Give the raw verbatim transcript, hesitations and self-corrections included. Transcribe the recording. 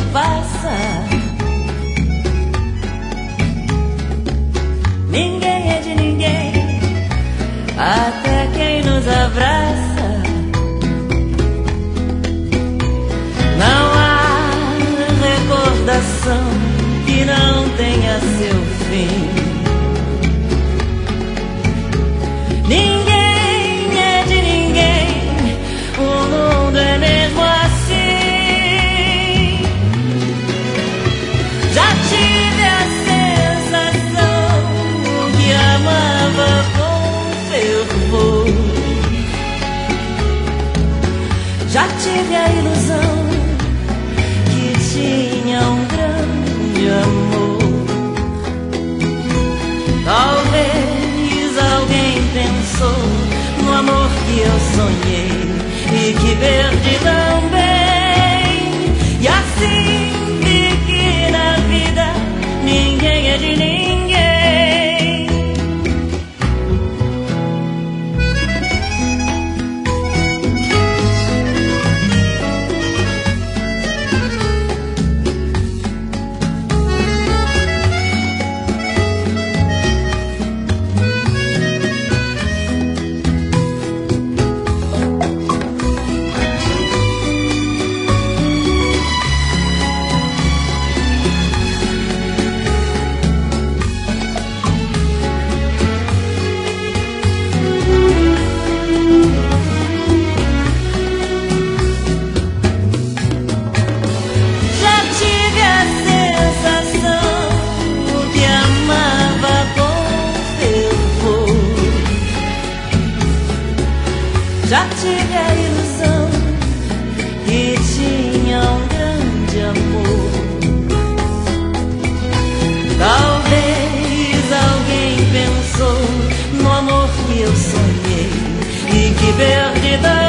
passa. Ninguém é de ninguém, até quem nos abraça. Não há recordação que não tenha seu fim. Ninguém é de ninguém, o mundo é mesmo assim. Já tive a sensação que amava com fervor. Já tive a ilusão que tinha um grande amor. Talvez alguém pensou no amor que eu sonhei e que perdi também. E assim vi que na vida ninguém é de ninguém. Já tive a ilusão que tinha um grande amor. Talvez alguém pensou no amor que eu sonhei e que perdi.